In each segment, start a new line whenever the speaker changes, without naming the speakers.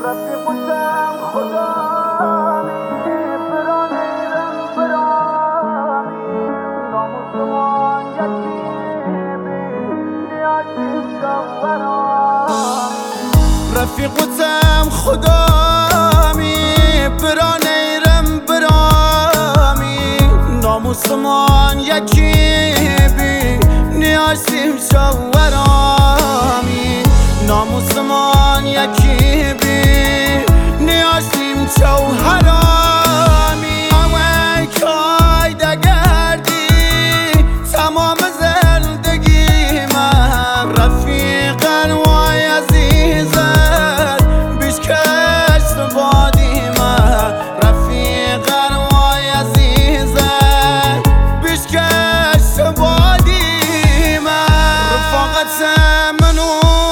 رفیقم خدا برانیرم برانی ناموسمان یکی نیازیم شورانی رفیقم خدا برانیرم برامی ناموسمان یکی نیازیم شورامی ناموسمان یکی بی نیازیم شوهرامی اوه کای دگردی تمام زندگی من رفیقن وای عزیزن بیش کشت بادی من رفیقن وای عزیزن بیش کشت بادی من رفاقت منو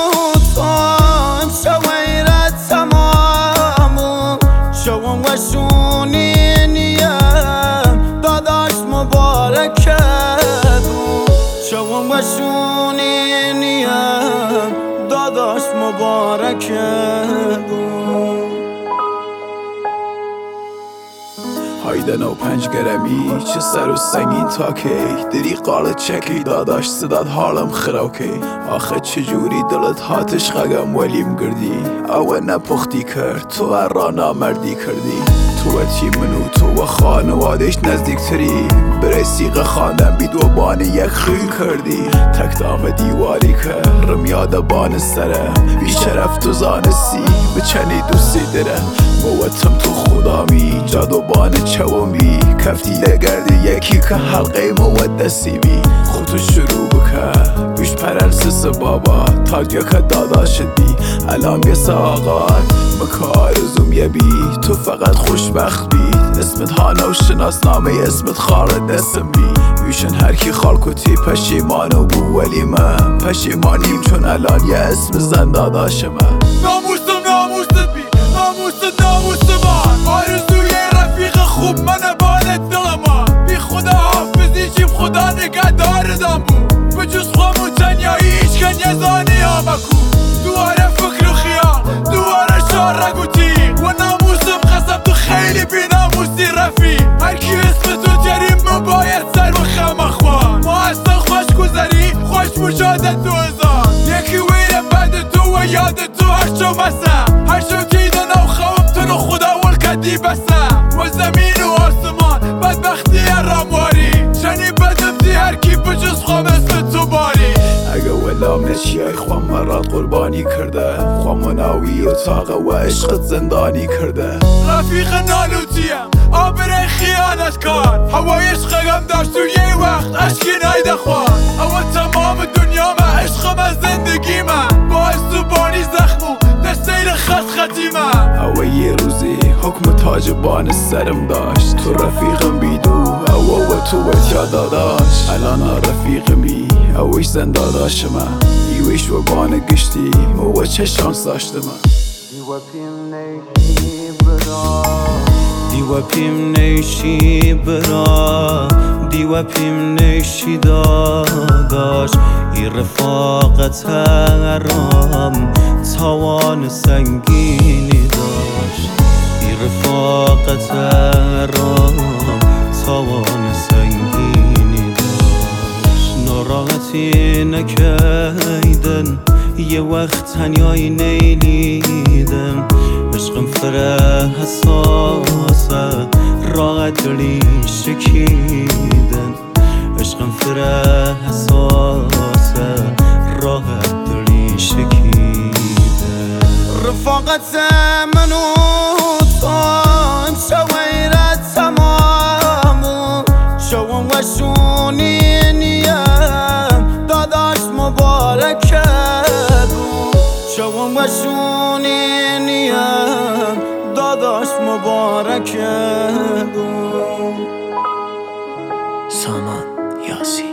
وشونی نیم داداش مبارکه بود شوم وشونی نیم داداش مبارکه بود
هایدن و 5 گرمی چه سر و سنگین تا کی دری قال چکی داداش صداد حالم خراکی آخه چجوری دلت هاتش خگم ولیم گردی او نپختی کرد تو را نامردی کردی تو چی منو تو و خانوادش نزدیک تری برسیق خواندم بی دوبانه یک خیل کردی تک دام دیواری که رمیاد بان سرم بی شرف تو زانسی بچنی دوستی درم موتم تو خدامی جادوبان چومی کفتی لگردی یکی که حلقه مودسی بی خودتو شروع بکن بیش پرنسس بابا تا که دادا شدی الان یه ساقات مکارزم یه بی تو فقط خوشبخت بید اسمت هانا و شناسنامه اسمت خالد دستم بی ویشن هر کی خال کتی پشیمانو بو ولی من پشیمانیم چون الان یه اسم زن داداش من
ناموست بی ناموست من آرزوی رفیق خوب من بالت دلما بی خدا حافظیشیم خدا نگهدار دامو بجز خوامو تنیایی هیچ کن یه زانی آمکو دواره فکر و خیال دواره شارگ و تیغ و ناموسم قسم تو خیلی بی ناموسی رفیق هر کی اسم تو جریم باید سر بخم اخوان ما اصلا خوش گذری خوش مشاهدت تو ازان یکی ویره بعد تو و یاد تو هرشو مسا هرشو کیدن او خوام تو رو خدا والکدی بسا و زمین و آسمان بدبختی رامواری شنی بدمتی هر کی بجز خوام اسم تو باری
اگه ولام نشیای خوام مرات قربانی کرده خوام مناوی و طاقه و عشقت زندانی کرده
رفیق نالوتیم آبره خیانت کار هوای عشقم داشت تو یه وقت عشقی نایده خوان اول تمام دنیا من عشقم از زندگی من باعث تو بانی زخمو دستیل خطی من
اوه یه روزی حکم تاجبان سرم داشت تو رفیقم بیدو اوه تو وچا داداش الان رفیقمی اوش زن داداش من ایوش و بان گشتی و چه شانس داشته من
دیو پیم نیشی برا دیو پیم نیشی داداش ای رفاقت رام توان سنگینی داشت ای رفاقت رام توان سنگینی داشت ناراحتی نکیدن یه وقت تنیایی نیلیدن عشقم فره حساسه راحت دلی شکیدن عشقم فره حساسه راحت دلی شکیدن رفاقت منو تام شویرت تمامو شوم وشونی نیم داداش مبارکه بود شوم وشونی نیم داداش مبارکه بود
سامان یاسی